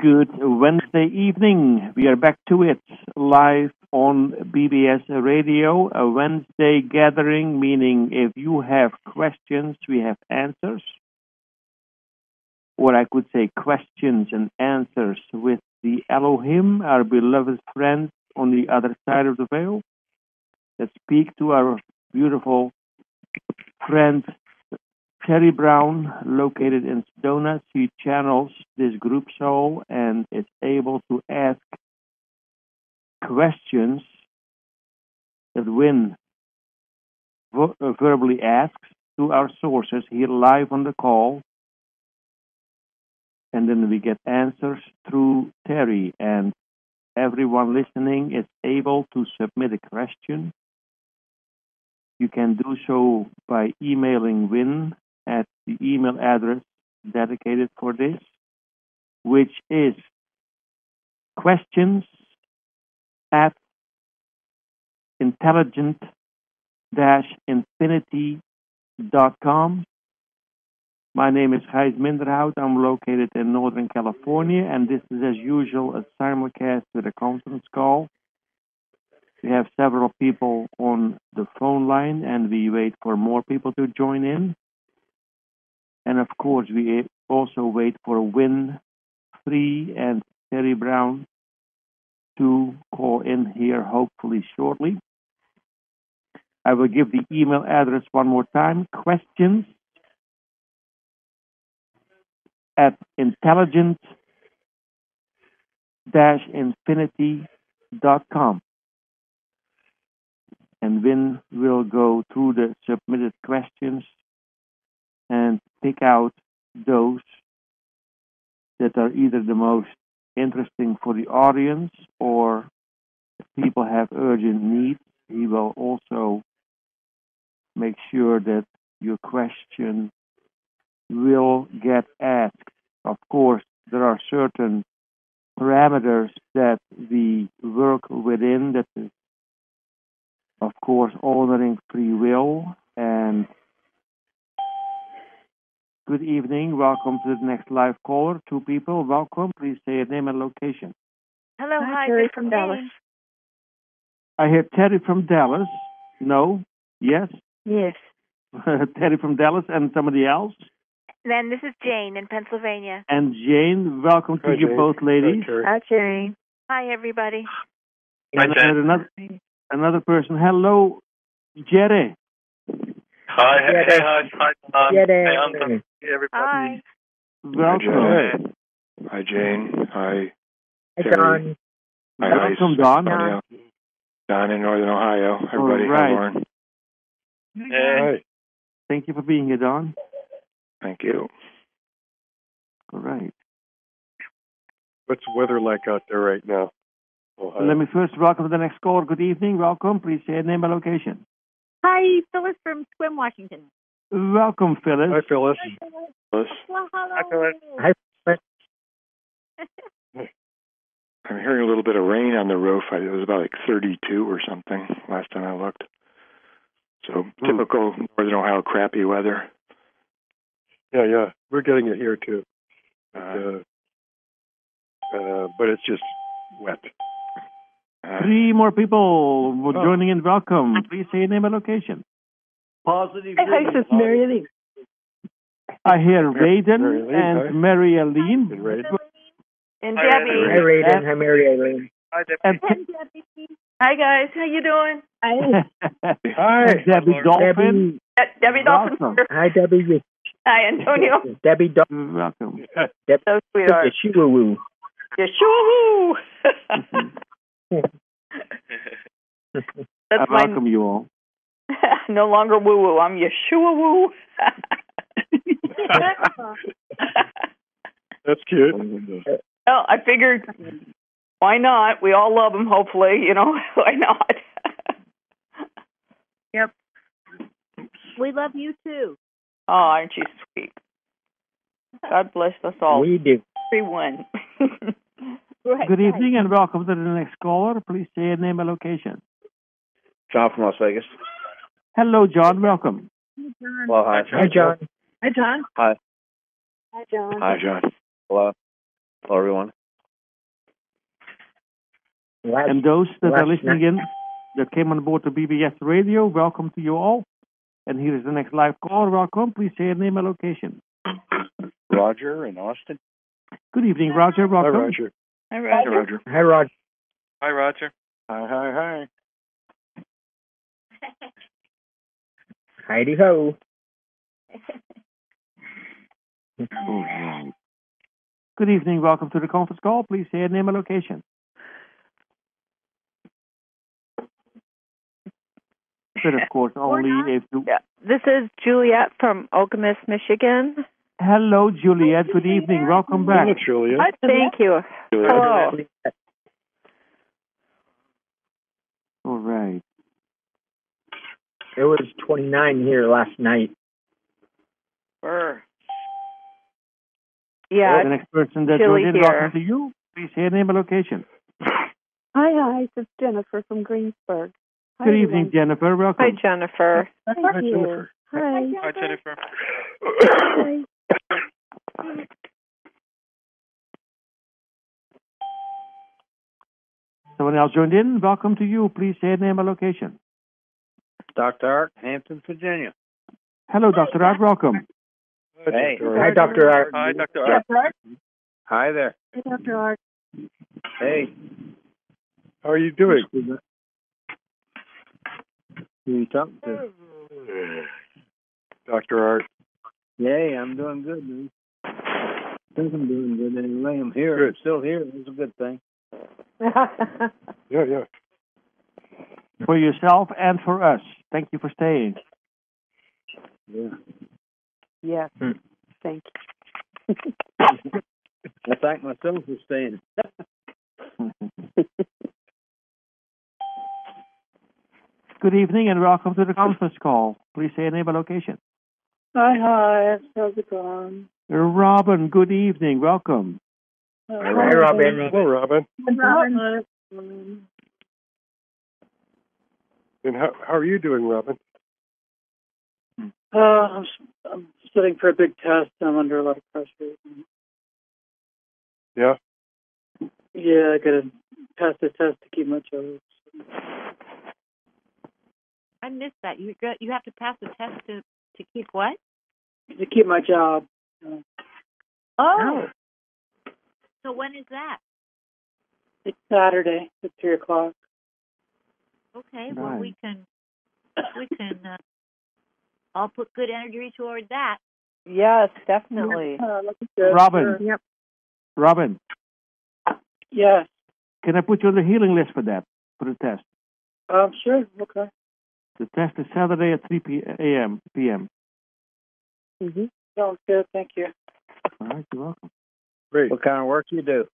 Good Wednesday evening. We are back to it live on BBS Radio, a Wednesday gathering, meaning if you have questions, we have answers. Or I could say questions and answers with the Elohim, our beloved friends on the other side of the veil, that speak to our beautiful friend Terry Brown, located in Sedona. She channels this group soul and is able to ask questions that Win verbally asks to our sources here live on the call. And then we get answers through Terry, and everyone listening is able to submit a question. You can do so by emailing Win at the email address dedicated for this, which is questions@intelligent-infinity.com. My name is Gijs Minderhout. I'm located in Northern California, and this is, as usual, a simulcast with a conference call. We have several people on the phone line, and we wait for more people to join in. And of course, we also wait for Win Free and Terry Brown to call in here, hopefully shortly. I will give the email address one more time: questions@intelligent-infinity.com. And Win will go through the submitted questions and pick out those that are either the most interesting for the audience or if people have urgent needs. He will also make sure that your question will get asked. Of course, there are certain parameters that we work within, that is, of course, honoring free will. And good evening. Welcome to the next live caller. 2 people. Welcome. Please say your name and location. Hello, hi, Terry from Dallas. I hear Terry from Dallas. No? Yes? Yes. Terry from Dallas and somebody else? Then this is Jane in Pennsylvania. And Jane, welcome to you Jane. both ladies. Hi, Terry. Hi, everybody. And another person. Hello, Jerry. Hi, hey, hi, Yeah, hey, Anton. Hey, everybody. Hi. Welcome. Hi, Jane. Hi, Hi, Terry. Don. Hi, Welcome, Gijs. Don. Don in Northern Ohio. Everybody, All right. hi, Lauren. Hey. Thank you for being here, Don. Thank you. All right. What's the weather like out there right now? Ohio. Let me first welcome the next caller. Good evening. Welcome. Please say your name and location. Hi, Phyllis from Swim, Washington. Welcome, Phyllis. Hi, Phyllis. Phyllis, Well, hello. Hi, Phyllis. Hi, I'm hearing a little bit of rain on the roof. It was about like 32 or something last time I looked. So typical Northern Ohio crappy weather. Yeah. We're getting it here, too. But it's just wet. 3 more people joining in. Welcome. Please say your name and location. Positive. Hi, this is Mary Lee. I hear Raiden Mary Lee, and hi. Mary Aline. Good rain. And Hi, Debbie. Hi, Raiden. Hi, Mary Eileen. Hi, Debbie. And Hi, guys. How you doing? Hi. Hi. Debbie Dolphin. Debbie Dolphin. Welcome. Hi, Debbie. Hi, Antonio. Debbie Dolphin. Welcome. So sweetheart. Yeshua. Yeshua. That's I my welcome you all. no longer woo woo. I'm Yeshua woo. That's cute. Well, I figured, why not? We all love him, hopefully. Why not? Yep. We love you, too. Oh, aren't you sweet? God bless us all. We do. Everyone. Good evening and welcome to the next caller. Please say your name and location. John from Las Vegas. Hello, John. Welcome. Well, hi. Hi, John. Hi, John. Hi. Hi, John. Hi, John. Hello. Hello, everyone. And those that are last listening in, that came on board to BBS Radio, welcome to you all. And here is the next live caller. Welcome. Please say your name and location. Roger in Austin. Good evening, Roger. Hi, Welcome. Roger. Hi, Hey, Roger. Roger. Hi, Roger. Hi, Roger. Hi. Heidi ho. Good evening. Welcome to the conference call. Please say your name and location. But of course, only if you... Yeah. This is Juliet from Okemos, Michigan. Hello, Juliet. Good evening. Welcome back. Hello, Julia. Hi, thank you. Hello. All right. It was 29 here last night. Yeah. The next person that chilly joined in, here. welcome to you. Please say your name and location. Hi, it's Jennifer from Greensburg. Hi, Good evening, everyone. Jennifer. Welcome. Hi, Jennifer. Thank Hi, you. Jennifer. Hi. Hi, Jennifer. Hi. Someone else joined in. Welcome to you. Please say your name and location. Dr. Art, Hampton, Virginia. Hello, Dr. Art. Welcome. Hey. Hi, Dr. Art. Hi, Dr. Art. Hi there. Hey, Dr. Art. Hey. How are you doing? Who you talking to? Dr. Art. Yay, I'm doing good, dude. I think I'm doing good anyway. I'm here. Good. I'm still here. It's a good thing. Yeah. For yourself and for us. Thank you for staying. Yeah. Yes. Thank you. I thank myself for staying. Good evening and welcome to the conference call. Please say your name and location. Hi. How's it going? Robin, good evening. Welcome. Hi, Robin. Hello, Robin. Robin. And how are you doing, Robin? I'm studying for a big test. I'm under a lot of pressure. Yeah? Yeah, I gotta pass the test to keep my job. I missed that. You have to pass the test to keep what? To keep my job. Oh. So when is that? It's Saturday at 3:00. Okay. Well, Right. we can all put good energy toward that. Yes, definitely. Robin. Yep. Robin, Yes. can I put you on the healing list for that, for the test? Sure. Okay. The test is Saturday at 3 p.m. Mm-hmm. Sounds good. Thank you. All right, you're welcome. Great. What kind of work you do?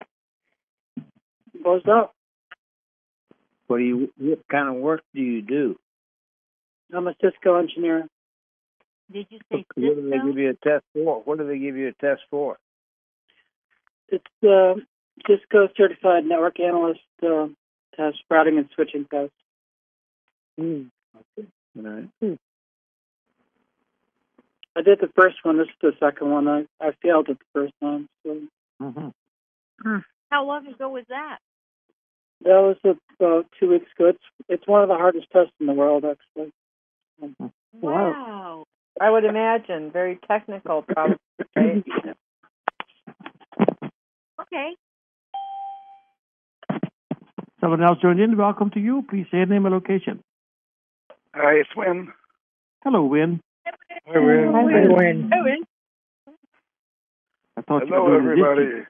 What's up? What kind of work do you do? I'm a Cisco engineer. Did you say What do they give you a test for? What do they give you a test for? It's Cisco Certified Network Analyst test, routing and switching test. Okay. All right. I did the first one. This is the second one. I failed at the first one. So Mm-hmm. How long ago was that? that was about 2 weeks ago. It's one of the hardest tests in the world, actually. Wow. I would imagine. Very technical, probably. Right? Okay. Someone else joined in. Welcome to you. Please say your name and location. Hi, it's Win. Hello, Win. Hi, Win. Hi, Win. I thought you Hello, were doing the everybody. dishes.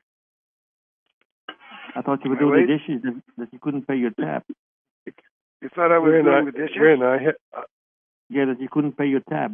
I thought you were Am I doing the late? dishes that you couldn't pay your tab. You thought I was Win, doing the dishes? Yeah, that you couldn't pay your tab.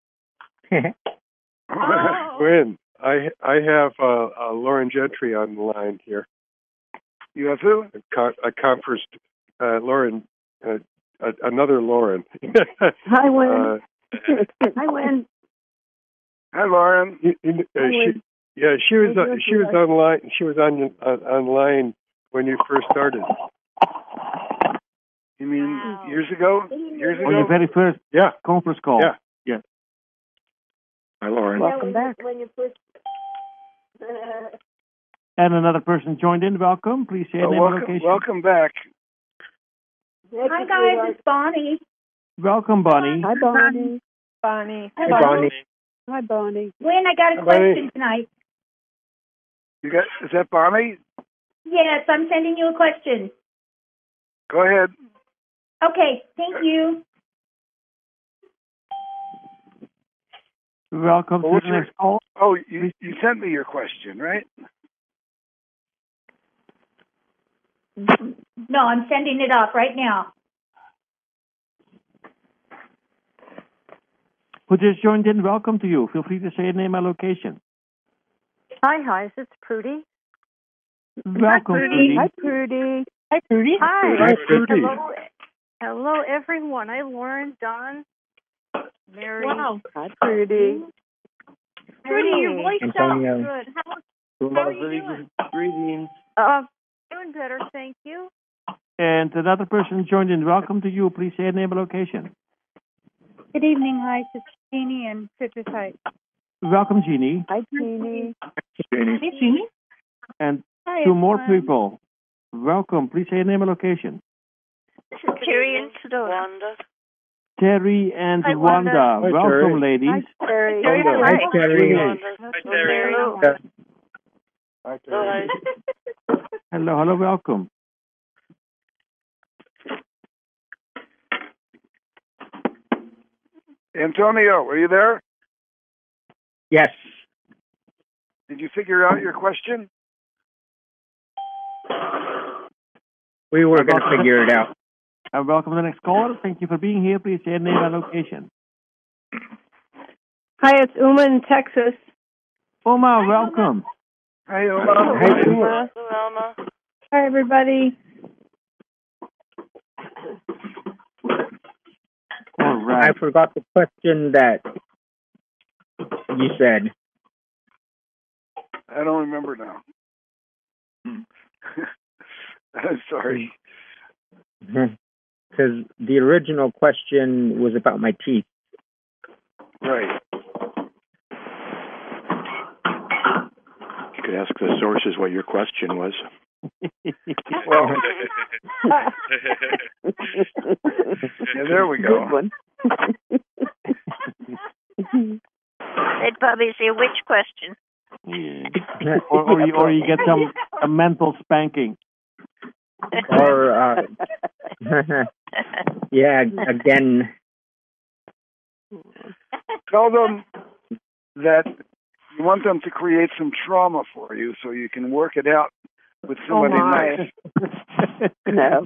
Oh. Win. I have Lauren Gentry on the line here. You have who? A conference, Lauren, another Lauren. Hi, Win. Hi, Win. Hi, Lauren. She was online. She was online when you first started. You mean Wow. years ago? Years On your ago? very first conference call. Yeah. Hi, Lauren. Welcome back. And another person joined in. Welcome. Please say your name and location. Welcome back. Hi, guys. It's Bonnie. Welcome, Bonnie. Hi, Bonnie. Bonnie. Hi, Bonnie. Hi, Bonnie. Lynn, I got a question tonight. Is that Bonnie? Yes, I'm sending you a question. Go ahead. Okay, thank you. Welcome to the next call. Oh, you sent me your question, right? No, I'm sending it off right now. Who just joined in, welcome to you. Feel free to say your name and location. Hi, this is Prudy. Welcome, Prudy. Hi, Prudy. Hi, Prudy. Hi, Prudy. Hello, everyone. Hi, Lauren, Don, Mary. Wow. Hi, Prudy. Prudy, your voice sounds Antonio. good. How are you doing? Greetings. Doing better, thank you. And another person joined in, welcome to you. Please say your name and location. Good evening. Hi, it's Jeannie in Citrus Heights. Welcome, Jeannie. Hi, Jeannie. Hey, Jeannie. And Hi, two more everyone. people. Welcome. Please say your name and location. This is Terry and Sedona. Terry and Hi, Wanda. Wanda. Hi, Welcome, Terry. ladies. Hi, Terry. Hi, Terry. Hello. Hi, Terry. Hello, welcome. Antonio, are you there? Yes. Did you figure out your question? We were going to figure it out. And welcome to the next caller. Thank you for being here. Please say your name and location. Hi, it's Uma in Texas. Oma, welcome. Hi, Uma. Hi, Uma. Hi, everybody. All right. I forgot the question that you said. I don't remember now. I'm sorry. Because the original question was about my teeth. Right. You could ask the sources what your question was. Well, yeah, there we go. Good one. They'd probably say, which question? Yeah. or you get a mental spanking. Or, yeah, again. Tell them that you want them to create some trauma for you so you can work it out with somebody nice. No.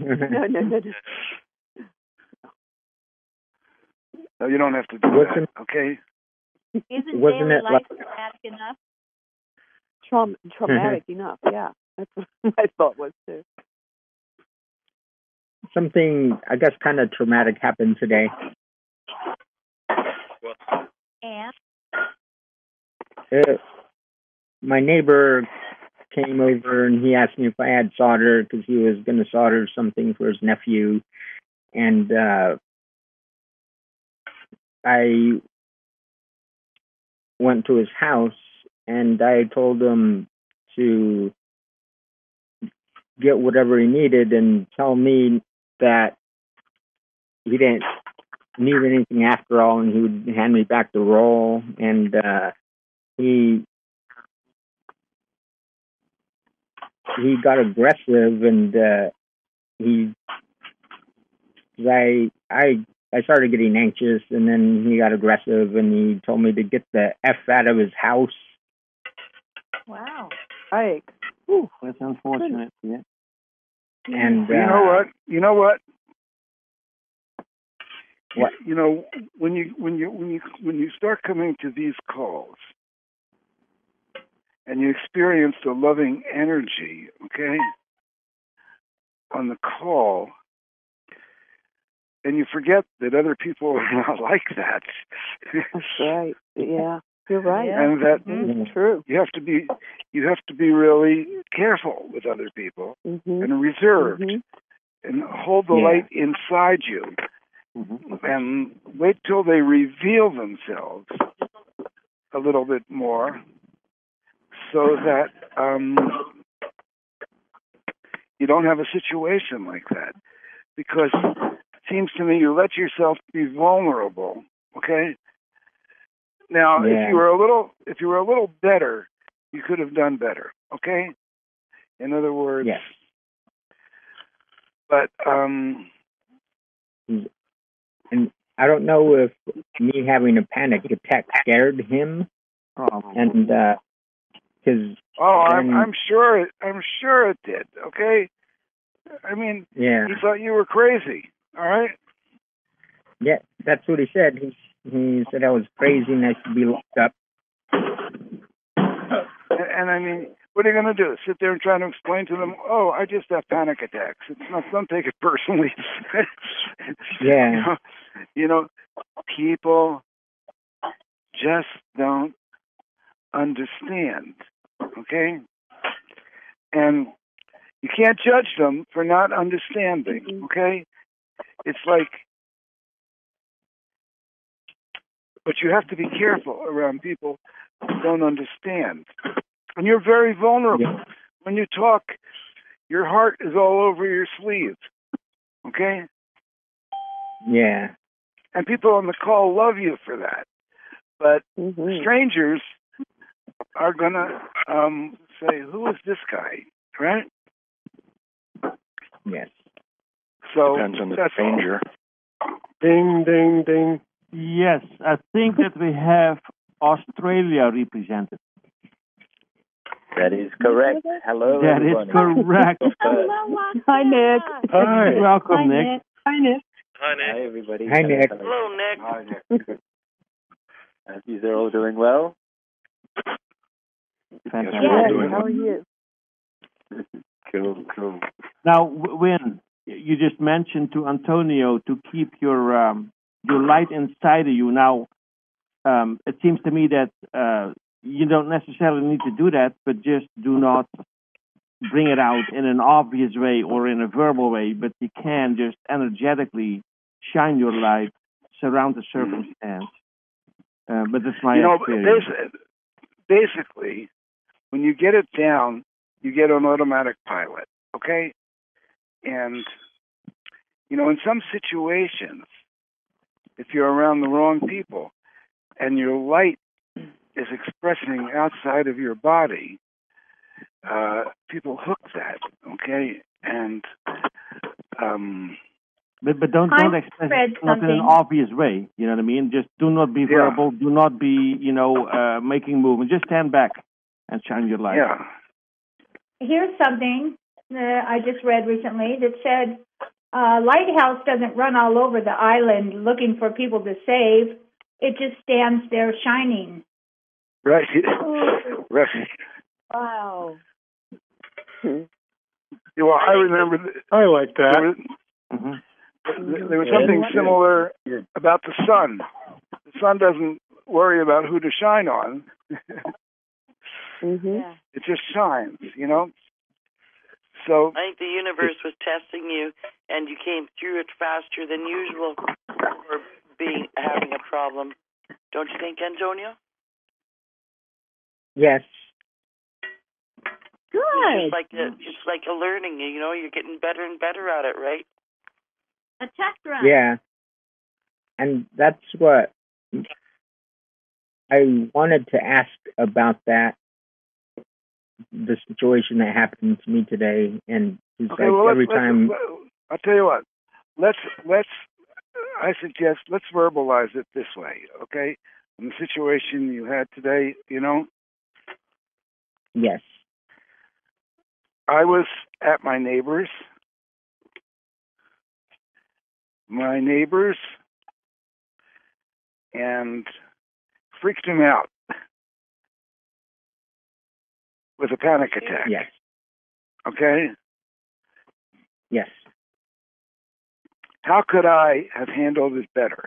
No, you don't have to do that, okay? Isn't Wasn't daily it life traumatic enough? Traumatic enough, yeah. That's what my thought was, too. Something, I guess, kind of traumatic happened today. And? My neighbor came over and he asked me if I had solder because he was going to solder something for his nephew. And I went to his house and I told him to get whatever he needed and tell me that he didn't need anything after all, and he would hand me back the roll. And he got aggressive, and I started getting anxious, and then he got aggressive, and he told me to get the F out of his house. Wow. Right. Ooh, that's unfortunate. Yeah. And You know what? What? You know, when you start coming to these calls and you experience the loving energy, okay, on the call, and you forget that other people are not like that. That's right. Yeah, you're right. And that It's true. you have to be really careful with other people and reserved and hold the light inside you and wait till they reveal themselves a little bit more so that you don't have a situation like that, because it seems to me you let yourself be vulnerable. Okay. Now, if you were a little better, you could have done better. Okay. In other words, yes. But and I don't know if me having a panic attack scared him, and because I'm sure it did. Okay. I mean, he thought you were crazy. All right. Yeah, that's what he said. He said I was crazy and I should be locked up. And I mean, what are you going to do? Sit there and try to explain to them, oh, I just have panic attacks. It's not, don't take it personally. Yeah. You know, people just don't understand. Okay? And you can't judge them for not understanding. Okay? It's like, but you have to be careful around people who don't understand. And you're very vulnerable. Yeah. When you talk, your heart is all over your sleeve. Okay? Yeah. And people on the call love you for that. But strangers are going to say, who is this guy? Right? Yes. So depends on the stranger. Ding, ding, ding. Yes, I think that we have Australia represented. That is correct. Hello, that everybody. Is correct. Hi, Nick. Hi. Welcome, Nick. Hi, Nick. Hi, Nick. Hi, everybody. Hi, Nick. Hello, Nick. Hi, Nick. They're all doing well? Fantastic. Yes, how are you? Cool. Now, Win, you just mentioned to Antonio to keep your light inside of you. Now, it seems to me that you don't necessarily need to do that, but just do not bring it out in an obvious way or in a verbal way, but you can just energetically shine your light, surround the circumstance. But that's my experience. Basically, when you get it down, you get on automatic pilot, okay? And, in some situations, if you're around the wrong people and your light is expressing outside of your body, people hook that, okay? And but don't express it not in an obvious way. You know what I mean? Just do not be verbal. Do not be making movement. Just stand back and shine your light. Yeah. Here's something that I just read recently that said Lighthouse doesn't run all over the island looking for people to save. It just stands there shining. Right. Right. Wow. Well, I remember. I like that. There was something similar about the sun. The sun doesn't worry about who to shine on. It just shines, So I think the universe was testing you, and you came through it faster than usual for having a problem. Don't you think, Antonio? Yes. Good. It's like a learning. You're getting better and better at it, right? A test run. Yeah. And that's what I wanted to ask about that, the situation that happened to me today. And it's every time. I'll tell you what. I suggest let's verbalize it this way, okay? In the situation you had today, Yes. I was at my neighbor's. And freaked him out with a panic attack. Yes. Okay? Yes. How could I have handled it better?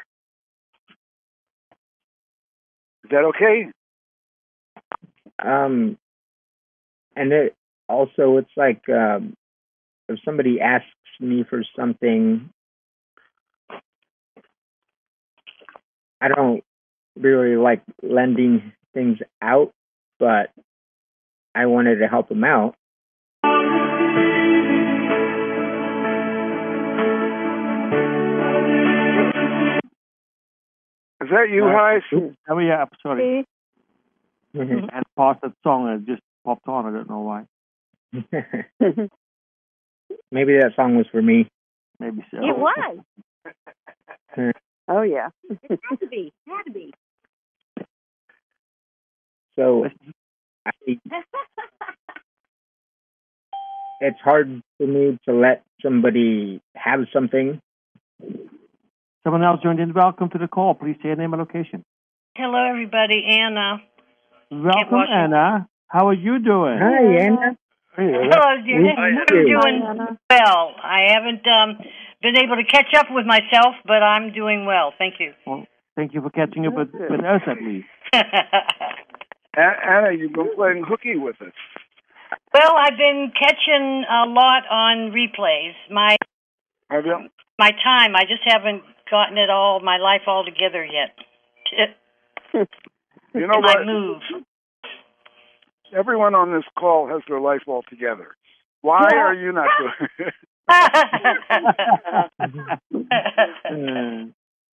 Is that okay? And it also, it's like if somebody asks me for something, I don't really like lending things out, but I wanted to help them out. Is that you, Heis? Oh, yeah, I'm sorry. Mhm. I had paused that song and it just popped on. I don't know why. Maybe that song was for me. Maybe so. It was. Oh, yeah. It had to be. It had to be. So it's hard for me to let somebody have something. Someone else joined in. Welcome to the call. Please say your name and location. Hello, everybody. Anna. Welcome, Anna. How are you doing? Hi, Anna. Hello, dear. I'm doing well. I haven't been able to catch up with myself, but I'm doing well. Thank you. Well, thank you for catching up with us, at least. Anna, you've been playing hooky with us. Well, I've been catching a lot on replays. My time, I just haven't gotten it all, my life all together yet. You know what? Move. Everyone on this call has their life all together. Why are you not doing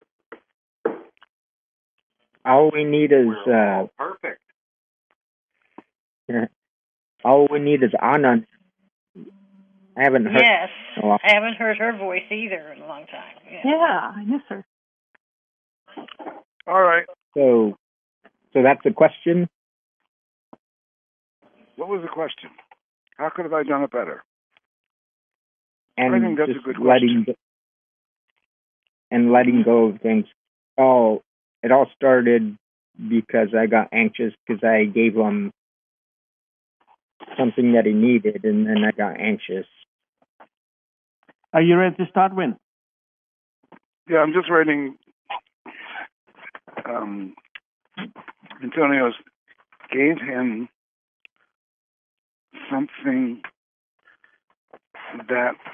All we need is perfect. All we need is Anna. I haven't heard. Yes, I haven't heard her voice either in a long time. Yeah, I miss her. All right. So that's the question. What was the question? How could have I done it better? And I think that's just a good question. letting go of things. It all started because I got anxious because I gave him something that he needed, and then I got anxious. Are you ready to start, Win? Yeah, I'm just writing. Antonio's gave him something that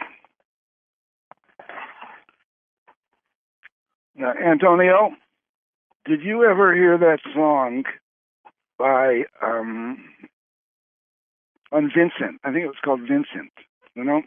Antonio, did you ever hear that song by on Vincent? I think it was called Vincent. You know,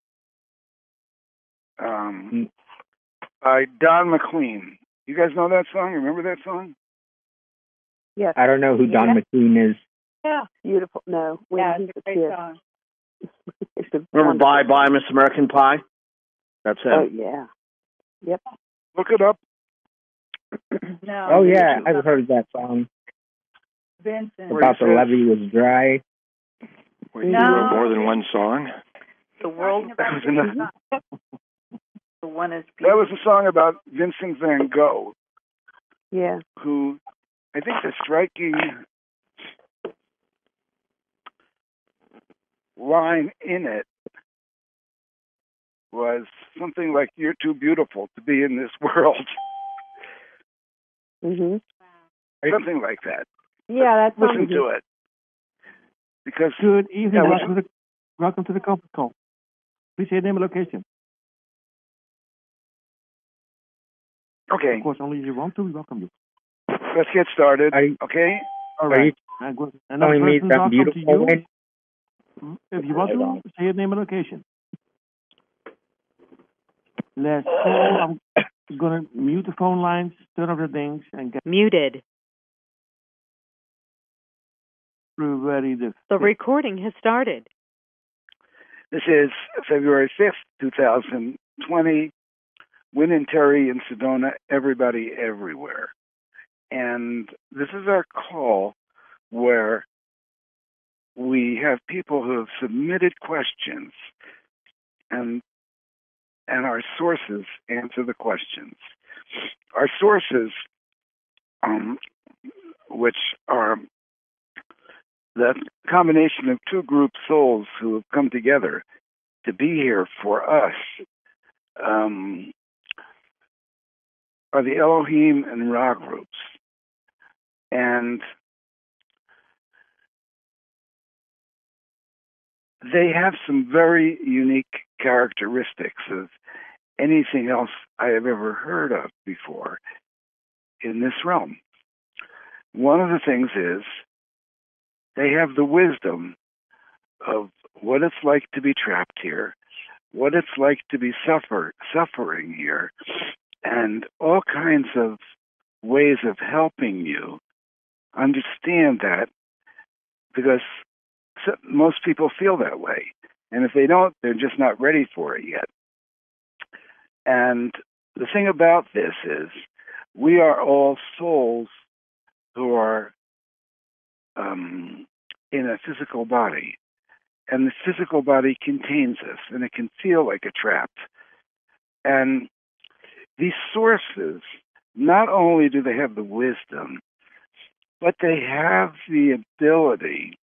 by Don McLean. You guys know that song? Remember that song? Yes. I don't know who Don McLean is. Yeah. Beautiful. No. It's a great song. Remember Bye Miss American Pie? That's it. Oh, yeah. Yep. Look it up. No. Oh, yeah. I've heard that song. Vincent. About the levee was dry. Wait, you wrote more than one song? The world. The one is that was a song about Vincent van Gogh. Yeah. Who, I think the striking line in it was something like, "You're too beautiful to be in this world." Mhm. Something like that. Yeah, that's listen to it. Because good evening. Welcome to the conference call. Please say your name and location. Okay. Of course, only if you want to. We welcome you. Let's get started. Okay. All right. Another person, welcome to you. If you want to, say your name and location. Let's go. I'm going to mute the phone lines, turn off the things, and get muted. Everybody, the recording has started. This is February 5th, 2020. Win and Terry in Sedona, everybody everywhere. And this is our call where we have people who have submitted questions and our sources answer the questions. Our sources, which are the combination of two group souls who have come together to be here for us, are the Elohim and Ra groups. And they have some very unique characteristics of anything else I have ever heard of before in this realm. One of the things is they have the wisdom of what it's like to be trapped here, what it's like to be suffering here, and all kinds of ways of helping you understand that, because most people feel that way. And if they don't, they're just not ready for it yet. And the thing about this is, we are all souls who are in a physical body. And the physical body contains us, and it can feel like a trap. And these sources, not only do they have the wisdom, but they have the ability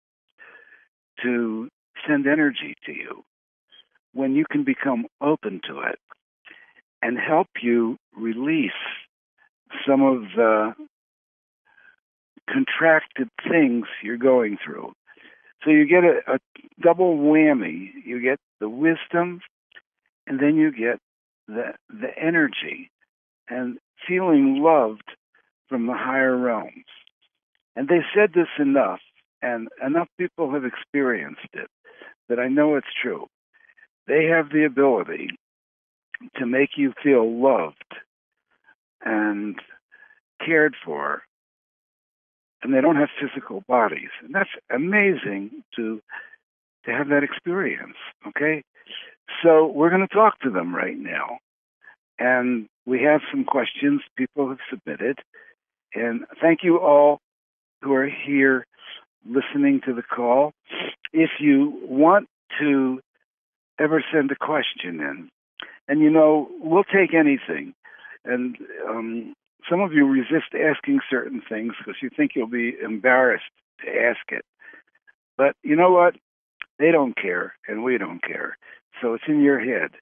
to send energy to you when you can become open to it and help you release some of the contracted things you're going through. So you get a double whammy. You get the wisdom, and then you get the energy and feeling loved from the higher realms. And they said this enough, and enough people have experienced it, that I know it's true. They have the ability to make you feel loved and cared for, and they don't have physical bodies. And that's amazing to have that experience, okay? So we're going to talk to them right now. And we have some questions people have submitted. And thank you all who are here listening to the call. If you want to ever send a question in, and we'll take anything. And some of you resist asking certain things because you think you'll be embarrassed to ask it. But you know what? They don't care, and we don't care. So it's in your head.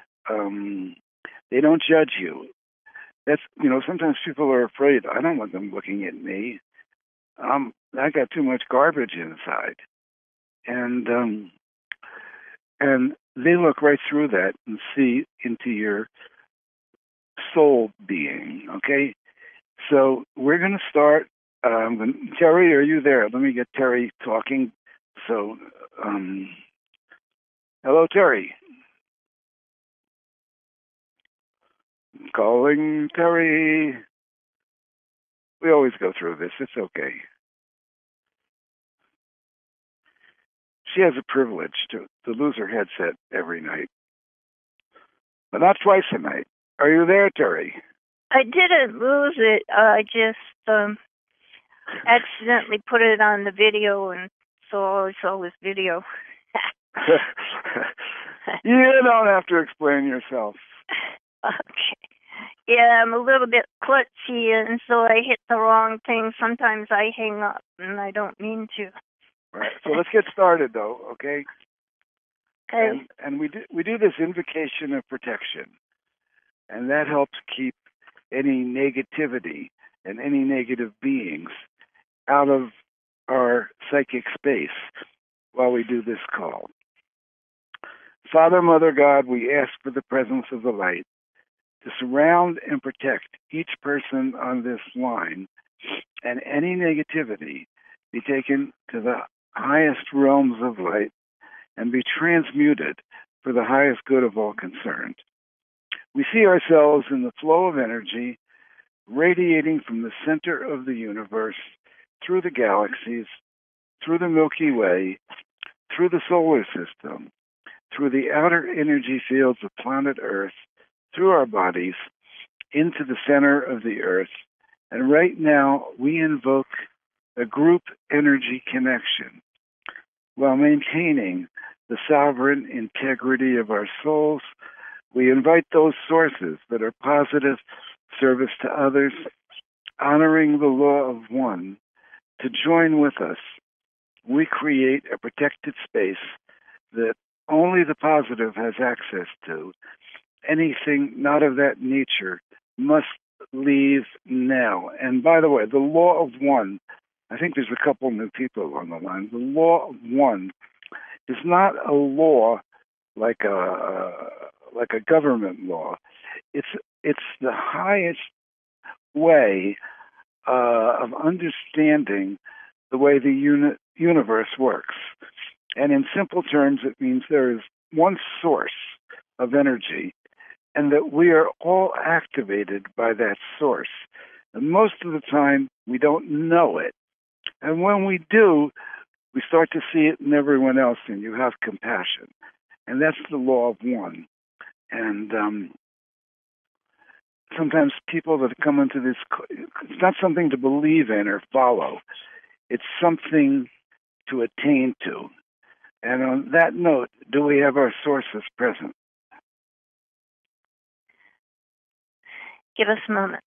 They don't judge you. That's, sometimes people are afraid. I don't want them looking at me. I got too much garbage inside. And they look right through that and see into your soul being, okay? So we're going to start. Terry, are you there? Let me get Terry talking. So, hello, Terry. Calling Terry. We always go through this. It's okay. She has a privilege to lose her headset every night, but not twice a night. Are you there, Terry? I didn't lose it. I just accidentally put it on the video, and so I saw this video. You don't have to explain yourself. Okay. Yeah, I'm a little bit klutzy, and so I hit the wrong thing. Sometimes I hang up, and I don't mean to. Right. So let's get started, though. Okay. Okay. And we do this invocation of protection, and that helps keep any negativity and any negative beings out of our psychic space while we do this call. Father, Mother, God, we ask for the presence of the light to surround and protect each person on this line, and any negativity be taken to the highest realms of light and be transmuted for the highest good of all concerned. We see ourselves in the flow of energy radiating from the center of the universe, through the galaxies, through the Milky Way, through the solar system, through the outer energy fields of planet Earth, through our bodies, into the center of the Earth. And right now, we invoke a group energy connection while maintaining the sovereign integrity of our souls. We invite those sources that are positive, service to others, honoring the law of one, to join with us. We create a protected space that only the positive has access to. Anything not of that nature must leave now. And by the way, the law of one, I think there's a couple new people on the line. The law of one is not a law like a government law. It's the highest way of understanding the way the universe works. And in simple terms, it means there is one source of energy, and that we are all activated by that source. And most of the time, we don't know it. And when we do, we start to see it in everyone else, and you have compassion. And that's the law of one. And sometimes people that come into this, it's not something to believe in or follow. It's something to attain to. And on that note, do we have our sources present? Give us a moment.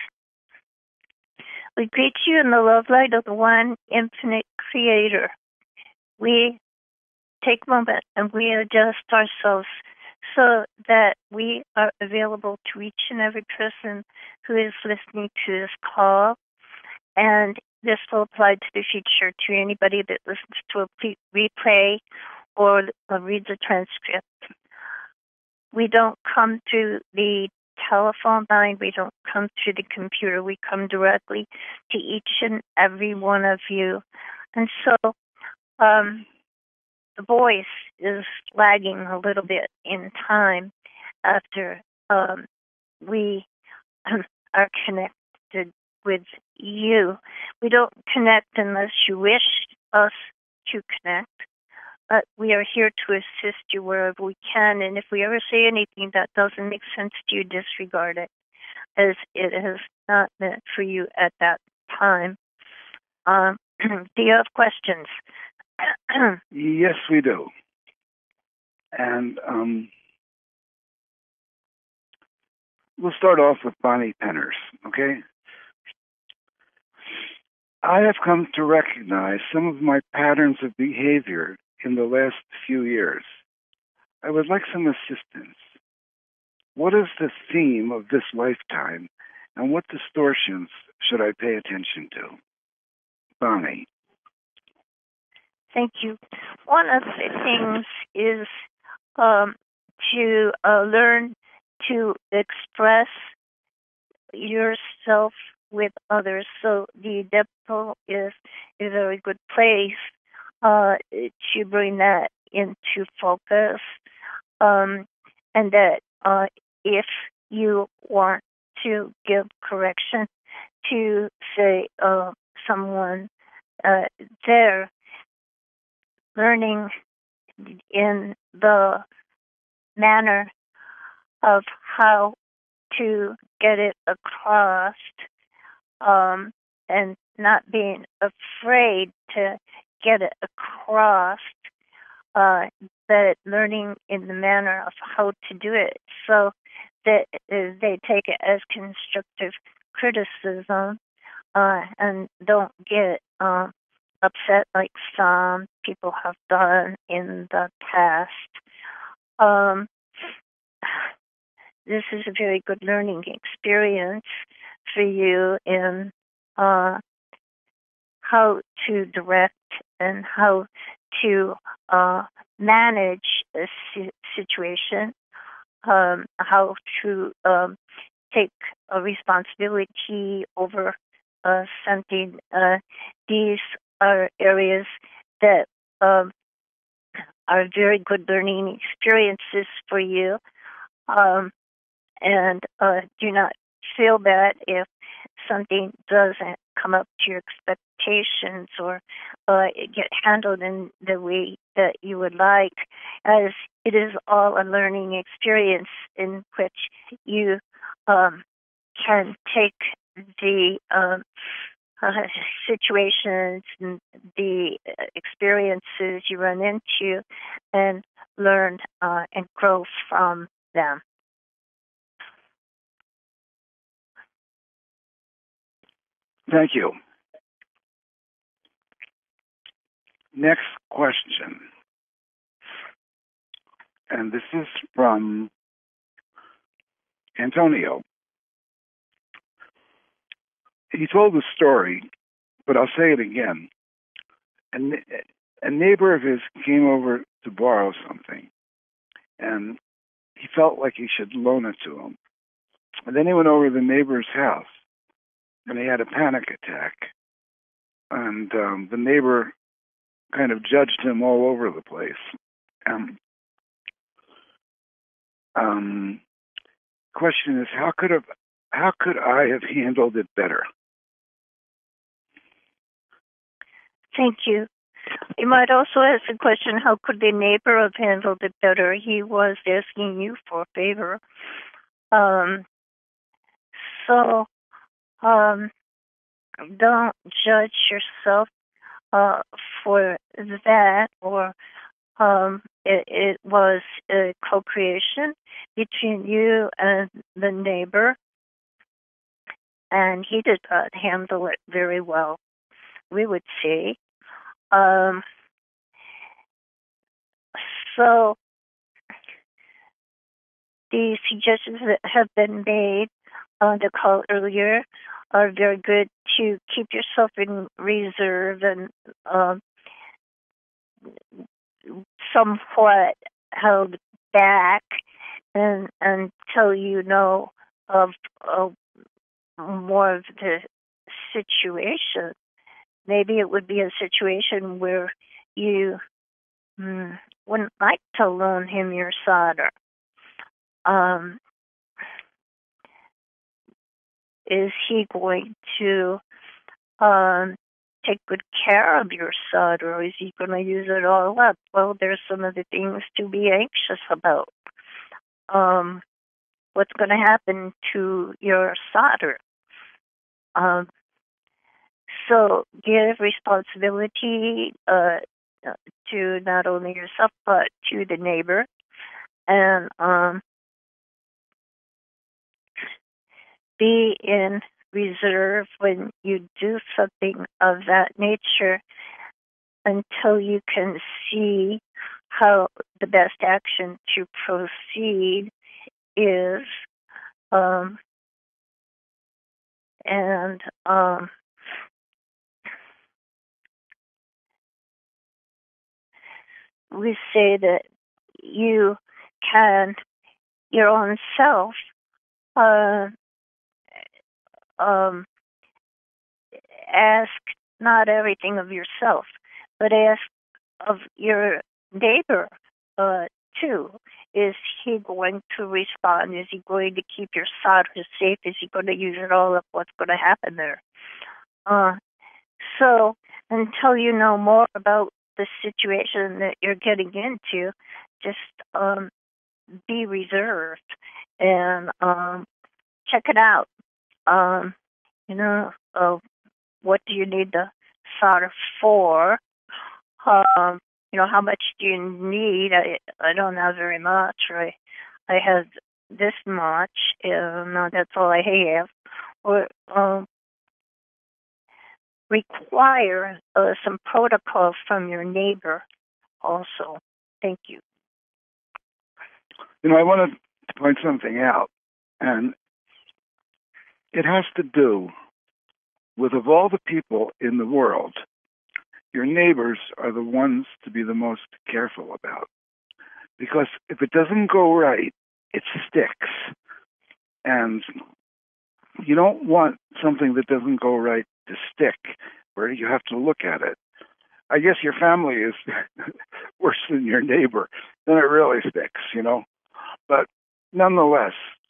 We greet you in the love light of the one infinite creator. We take a moment and we adjust ourselves so that we are available to each and every person who is listening to this call. And this will apply to the future to anybody that listens to a replay or reads a transcript. We don't come through the telephone line. We don't come through the computer. We come directly to each and every one of you. And so the voice is lagging a little bit in time after we are connected with you. We don't connect unless you wish us to connect, but we are here to assist you wherever we can. And if we ever say anything that doesn't make sense to you, disregard it, as it is not meant for you at that time. Do you have questions? Yes, we do. And we'll start off with Bonnie Penners, okay? I have come to recognize some of my patterns of behavior in the last few years. I would like some assistance. What is the theme of this lifetime, and what distortions should I pay attention to? Bonnie. Thank you. One of the things is to learn to express yourself with others. So the depot is a very good place to bring that into focus. And that if you want to give correction to, say, someone there, learning in the manner of how to get it across, and not being afraid to get it across, but learning in the manner of how to do it so that they take it as constructive criticism and don't get upset like some people have done in the past. This is a very good learning experience for you in how to direct and how to manage a situation, how to take a responsibility over something. These are areas that are very good learning experiences for you. And do not feel bad if something doesn't come up to your expectations or get handled in the way that you would like, as it is all a learning experience in which you can take the situations and the experiences you run into and learn and grow from them. Thank you. Next question. And this is from Antonio. He told the story, but I'll say it again. A neighbor of his came over to borrow something, and he felt like he should loan it to him. And then he went over to the neighbor's house, and he had a panic attack. And the neighbor kind of judged him all over the place. Question is, how how could I have handled it better? Thank you. You might also ask the question, how could the neighbor have handled it better? He was asking you for a favor. Don't judge yourself for that, or it was a co-creation between you and the neighbor, and he did not handle it very well, we would say. So the suggestions that have been made on the call earlier are very good to keep yourself in reserve and somewhat held back and until you know of more of the situation. Maybe it would be a situation where you wouldn't like to loan him your solder. Is he going to take good care of your solder, or is he going to use it all up? Well, there's some of the things to be anxious about. What's going to happen to your solder? So give responsibility to not only yourself but to the neighbor, and be in reserve when you do something of that nature until you can see how the best action to proceed is. We say that you can, your own self, ask not everything of yourself, but ask of your neighbor too. Is he going to respond? Is he going to keep your solder safe? Is he going to use it all up? What's going to happen there? So until you know more about the situation that you're getting into, just be reserved and check it out. What do you need the solder for? How much do you need? I don't have very much. I have this much. No, that's all I have. Or require some protocol from your neighbor also. Thank you. I wanted to point something out, and it has to do with, of all the people in the world, your neighbors are the ones to be the most careful about. Because if it doesn't go right, it sticks. And you don't want something that doesn't go right to stick, where you have to look at it. I guess your family is worse than your neighbor, then it really sticks, But nonetheless,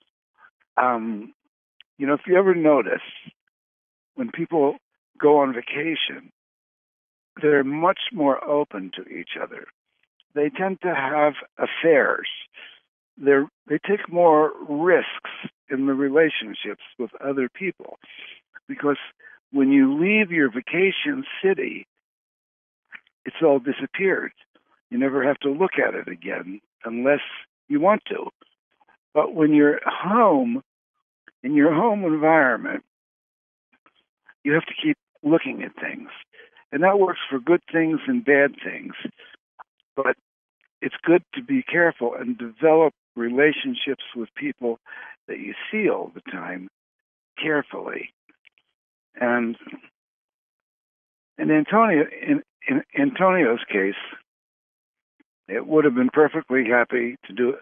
if you ever notice, when people go on vacation, they're much more open to each other. They tend to have affairs. They take more risks in the relationships with other people, because when you leave your vacation city, it's all disappeared. You never have to look at it again unless you want to. But when you're home, in your home environment, you have to keep looking at things. And that works for good things and bad things. But it's good to be careful and develop relationships with people that you see all the time carefully. And in Antonio's case, it would have been perfectly happy to do,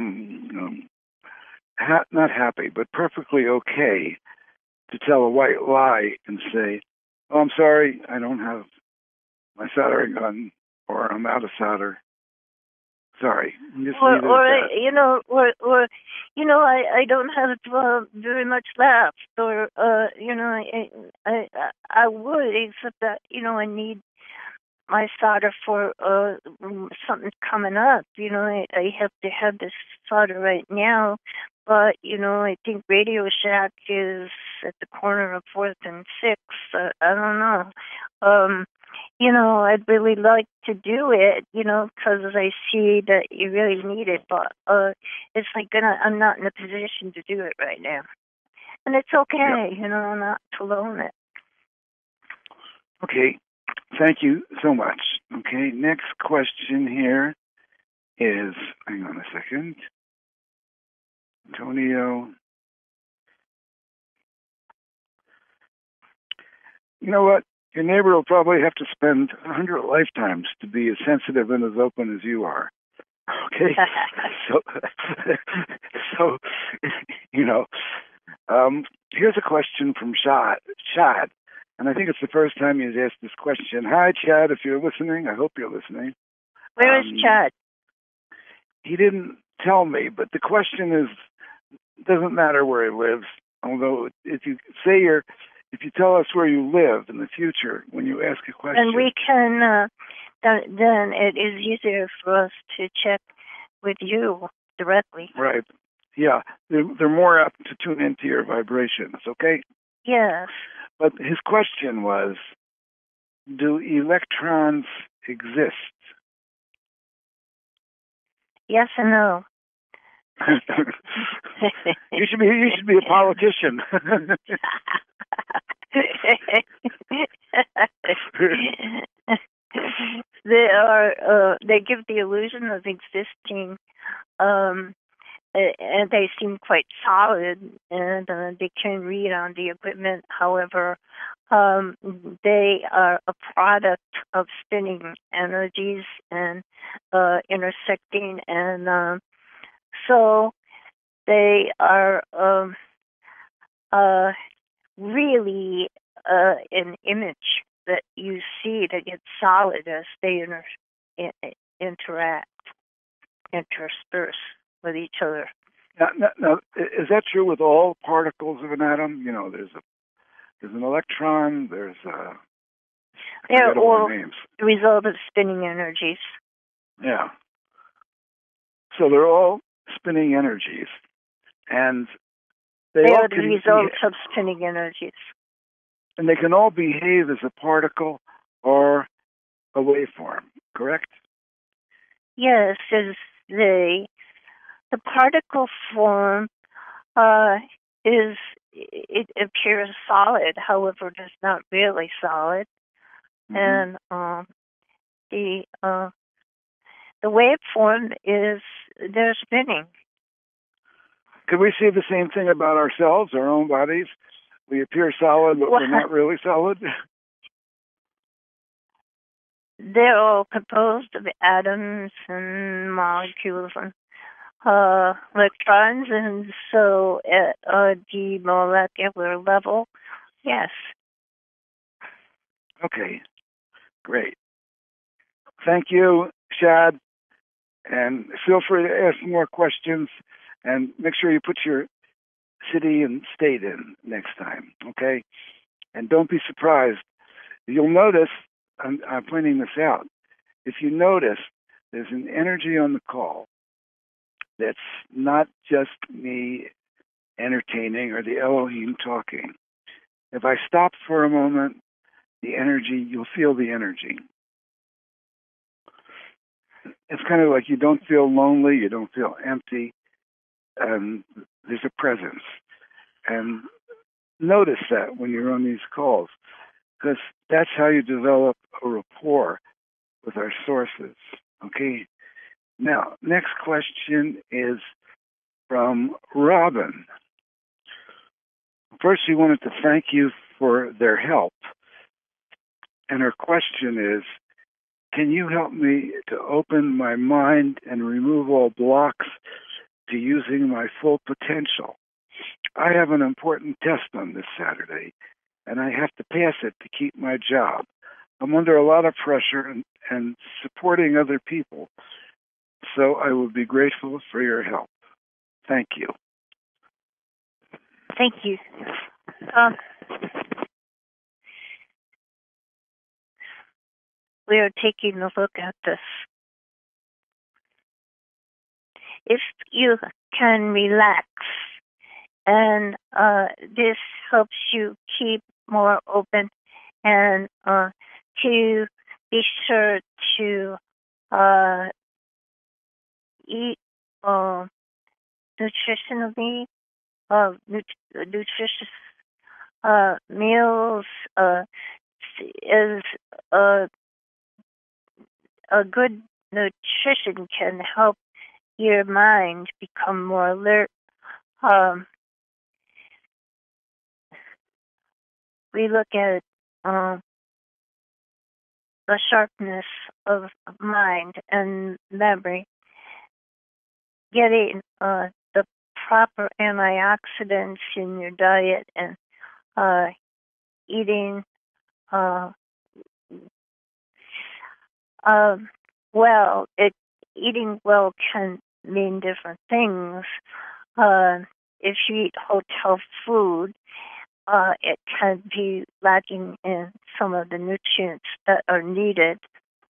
not happy, but perfectly okay to tell a white lie and say, "Oh, I'm sorry, I don't have my soldering gun," or "I'm out of solder." Sorry. Just or leave it at that. I don't have very much left, or I would, except that I need my solder for something coming up. I have to have this solder right now, but I think Radio Shack is at the corner of 4th and 6th. I don't know. I'd really like to do it, because I see that you really need it, but it's like I'm not in a position to do it right now. And it's okay, not to loan it. Okay. Thank you so much. Okay, next question here is, hang on a second. Antonio. You know what? Your neighbor will probably have to spend 100 lifetimes to be as sensitive and as open as you are. Okay? so here's a question from Chad, and I think it's the first time he's asked this question. Hi, Chad, if you're listening. I hope you're listening. Where is Chad? He didn't tell me, but the question is, doesn't matter where he lives, although if you tell us where you live in the future when you ask a question. And we can, then it is easier for us to check with you directly. Right. Yeah. They're more apt to tune into your vibrations, okay? Yes. But his question was, do electrons exist? Yes and no. You should be a politician. They give the illusion of existing, and they seem quite solid, and they can read on the equipment. However, they are a product of spinning energies and intersecting, and so they are really an image that you see that gets solid as they interact, intersperse with each other. Now, is that true with all particles of an atom? There's an electron. They're all the result of spinning energies. Yeah. So they're all spinning energies, and they are the result of spinning energies. And they can all behave as a particle or a waveform, correct? Yes, the particle form it appears solid, however, it is not really solid, and the waveform is they're spinning. Could we say the same thing about ourselves, our own bodies? We appear solid, but we're not really solid? They're all composed of atoms and molecules and electrons, and so at the molecular level, yes. Okay, great. Thank you, Shad, and feel free to ask more questions, and make sure you put your city and state in next time, okay? And don't be surprised. You'll notice, I'm pointing this out, if you notice, there's an energy on the call that's not just me entertaining or the Elohim talking. If I stop for a moment, you'll feel the energy. It's kind of like you don't feel lonely, you don't feel empty, and there's a presence. And notice that when you're on these calls, because that's how you develop a rapport with our sources, okay? Now, next question is from Robin. First, she wanted to thank you for their help. And her question is, can you help me to open my mind and remove all blocks to using my full potential? I have an important test on this Saturday, and I have to pass it to keep my job. I'm under a lot of pressure and supporting other people. So I will be grateful for your help. Thank you. Thank you. We are taking a look at this. If you can relax, and this helps you keep more open, and to be sure to eat nutritionally, nutritious meals is a good nutrition can help your mind become more alert. We look at the sharpness of mind and memory, getting the proper antioxidants in your diet, and eating well. Eating well can mean different things. If you eat hotel food, it can be lacking in some of the nutrients that are needed.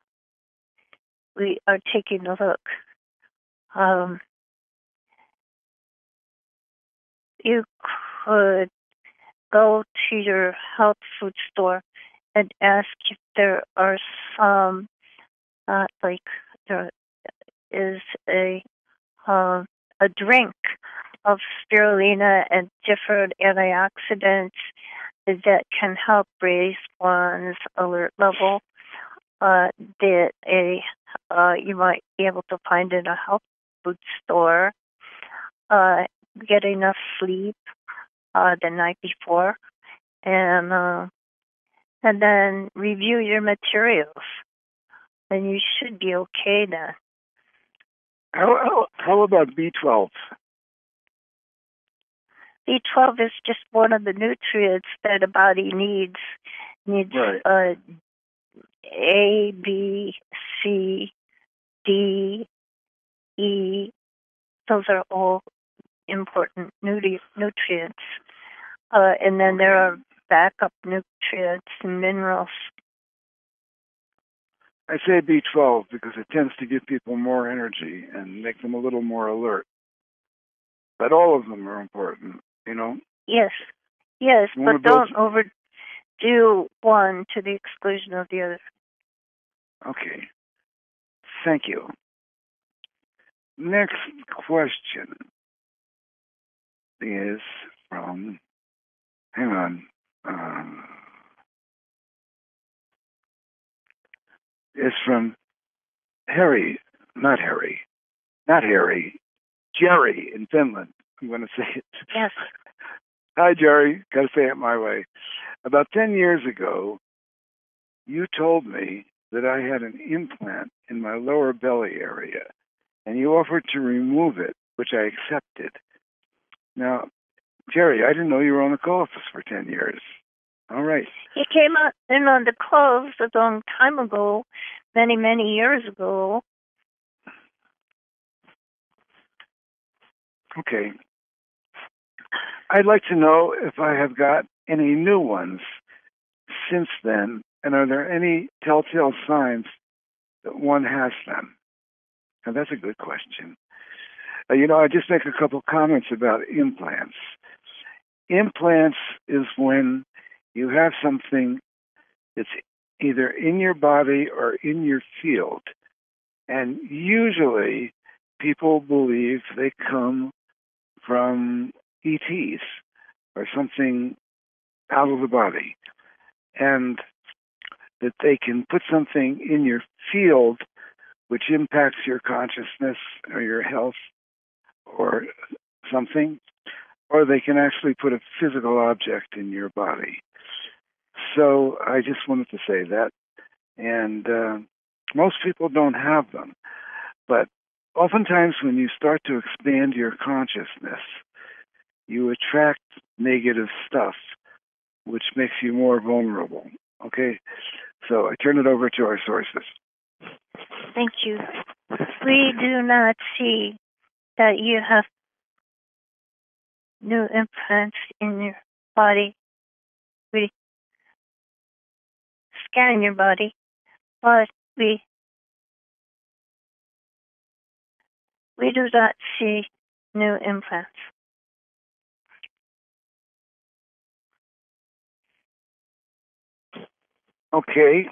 We are taking a look. You could go to your health food store and ask if there are some, like there is a drink of spirulina and different antioxidants that can help raise one's alert level. That you might be able to find in a health food store. Get enough sleep the night before, and then review your materials, and you should be okay then. How about B12? B12 is just one of the nutrients that a body needs. Right. A, B, C, D, E. Those are all important nutrients. And then there are backup nutrients and minerals. I say B12 because it tends to give people more energy and make them a little more alert. But all of them are important, you know? Yes, but don't overdo one to the exclusion of the other. Okay. Thank you. Next question is from, hang on. Is from Jerry in Finland. I'm going to say it. Yes. Hi, Jerry. Got to say it my way. About 10 years ago, you told me that I had an implant in my lower belly area, and you offered to remove it, which I accepted. Now, Jerry, I didn't know you were on the call office for 10 years. All right. He came in on the calls a long time ago, many, many years ago. Okay. I'd like to know if I have got any new ones since then, and are there any telltale signs that one has them? Now, that's a good question. I just make a couple comments about implants. Implants is when you have something that's either in your body or in your field, and usually people believe they come from ETs or something out of the body, and that they can put something in your field which impacts your consciousness or your health or something, or they can actually put a physical object in your body. So I just wanted to say that. And most people don't have them. But oftentimes when you start to expand your consciousness, you attract negative stuff, which makes you more vulnerable. Okay? So I turn it over to our sources. Thank you. We do not see that you have new implants in your body. We scan your body, but we do not see new implants. Okay.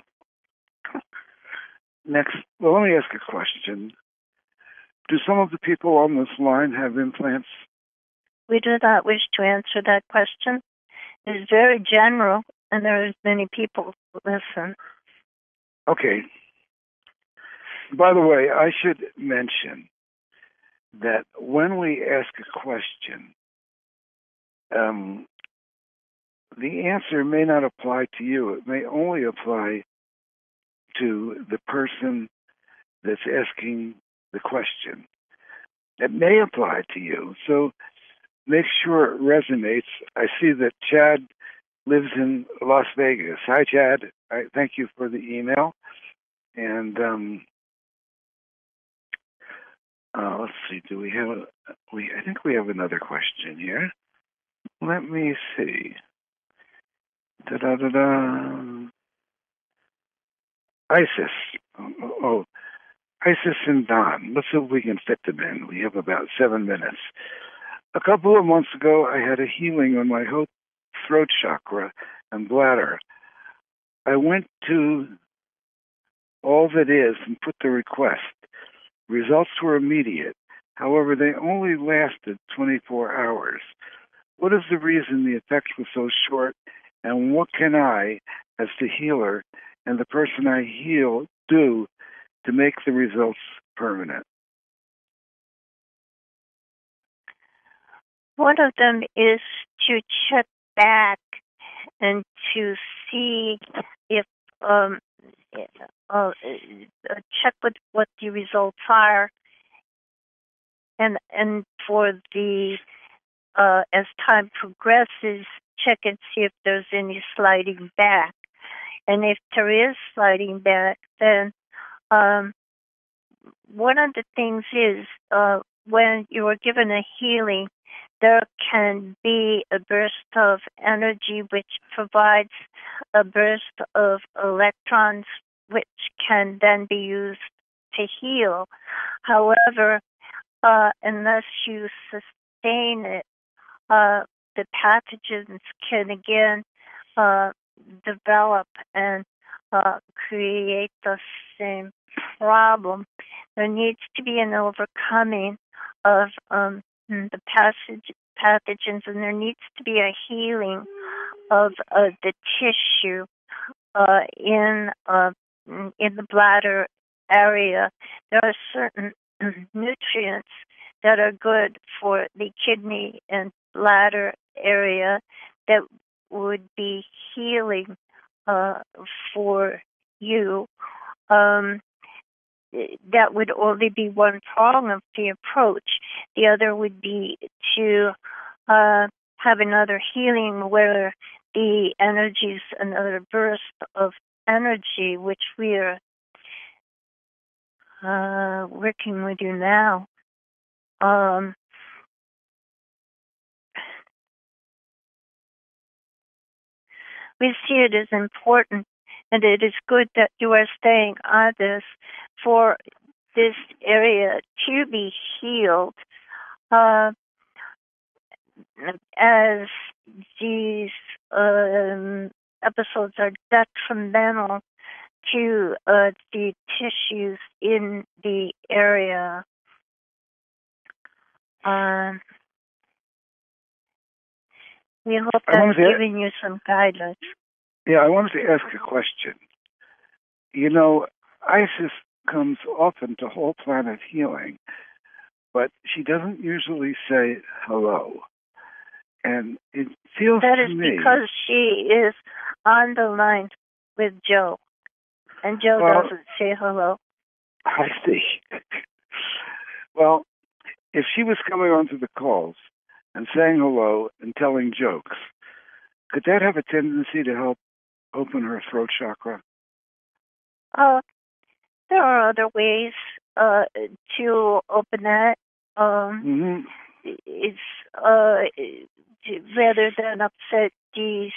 Next, well, let me ask a question. Do some of the people on this line have implants? We do not wish to answer that question. It is very general, and there are many people who listen. Okay. By the way, I should mention that when we ask a question, the answer may not apply to you. It may only apply to the person that's asking the question. It may apply to you, so make sure it resonates. I see that Chad lives in Las Vegas. Hi, Chad. I thank you for the email. And let's see. Do we have? I think we have another question here. Let me see. Isis. Isis and Don. Let's see if we can fit them in. We have about 7 minutes. A couple of months ago, I had a healing on my throat chakra and bladder. I went to All That Is and put the request. Results were immediate. However, they only lasted 24 hours. What is the reason the effect was so short, and what can I, as the healer and the person I heal, do to make the results permanent? One of them is to check back and to see if check what the results are, and for the as time progresses, check and see if there's any sliding back. And if there is sliding back, then one of the things is when you are given a healing, there can be a burst of energy which provides a burst of electrons which can then be used to heal. However, unless you sustain it, the pathogens can again develop and create the same problem. There needs to be an overcoming of the pathogens, and there needs to be a healing of the tissue in the bladder area. There are certain nutrients that are good for the kidney and bladder area that would be healing for you. That would only be one prong of the approach. The other would be to have another healing where the energies, another burst of energy, which we are working with you now. We see it as important, and it is good that you are staying on this for this area to be healed. As these episodes are detrimental to the tissues in the area. We hope that's giving you some guidance. Yeah, I wanted to ask a question. You know, Isis comes often to Whole Planet Healing, but she doesn't usually say hello. And it feels that to is me... because she is on the line with Joe, and Joe doesn't say hello. I see. Well, if she was coming onto the calls and saying hello and telling jokes, could that have a tendency to help open her throat chakra? there are other ways to open that. It's rather than upset the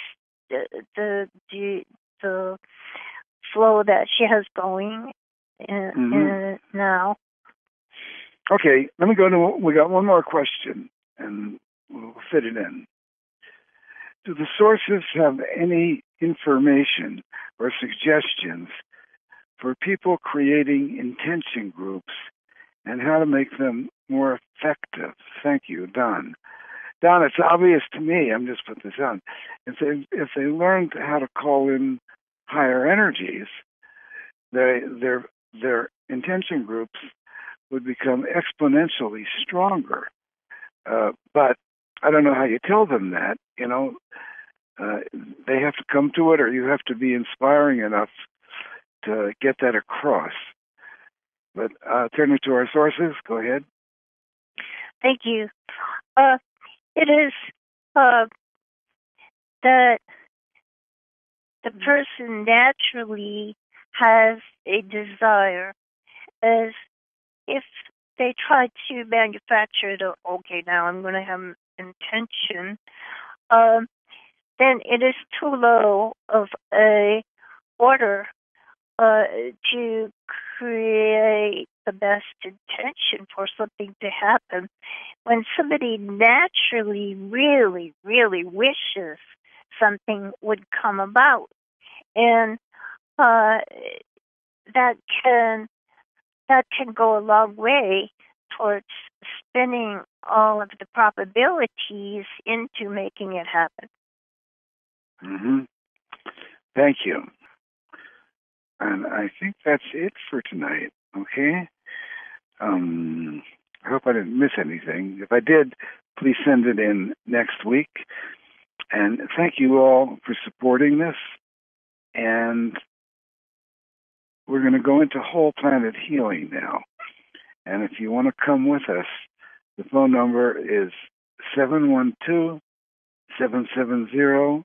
flow that she has going now. Okay, let me go to. We got one more question, and we'll fit it in. Do the sources have any information or suggestions for people creating intention groups and how to make them more effective? Thank you, Don. Don, it's obvious to me, I'm just putting this on, if they learned how to call in higher energies, their intention groups would become exponentially stronger. But I don't know how you tell them that, they have to come to it, or you have to be inspiring enough to get that across. But turn it to our sources. Go ahead. Thank you. It is that the person naturally has a desire, as if they try to manufacture okay, now I'm going to have an intention, then it is too low of a order to create the best intention for something to happen. When somebody naturally really, really wishes something would come about, and that can go a long way towards spinning all of the probabilities into making it happen. Thank you. And I think that's it for tonight, okay? I hope I didn't miss anything. If I did, please send it in next week. And thank you all for supporting this. And we're going to go into whole planet healing now. And if you want to come with us, the phone number is 712-770-7473.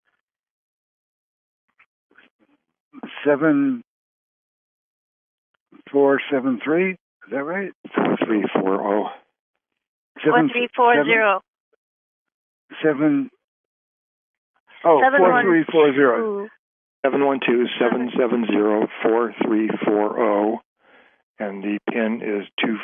Is that right? 4340. 4340. 4340. 712-770-4340. And the PIN is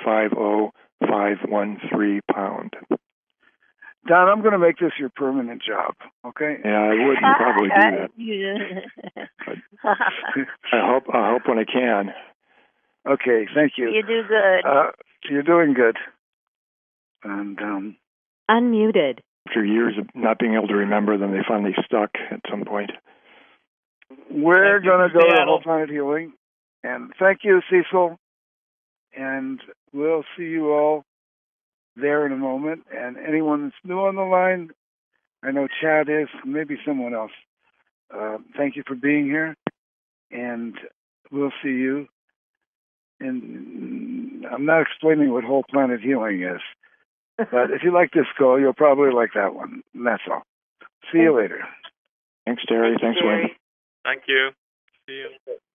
250513 pound. Don, I'm going to make this your permanent job, okay? Yeah, I would probably do that. I hope when I can. Okay, thank you. You do good. You're doing good. And unmuted. After years of not being able to remember them, they finally stuck at some point. We're going to go to Whole Planet Healing. And thank you, Cecil. And we'll see you all there in a moment. And anyone that's new on the line, I know Chad is, maybe someone else. Thank you for being here. And we'll see you. And I'm not explaining what Whole Planet Healing is. But if you like this call, you'll probably like that one. And that's all. See you later. Thanks, Terry. Thanks, Wayne. Thank you. See you.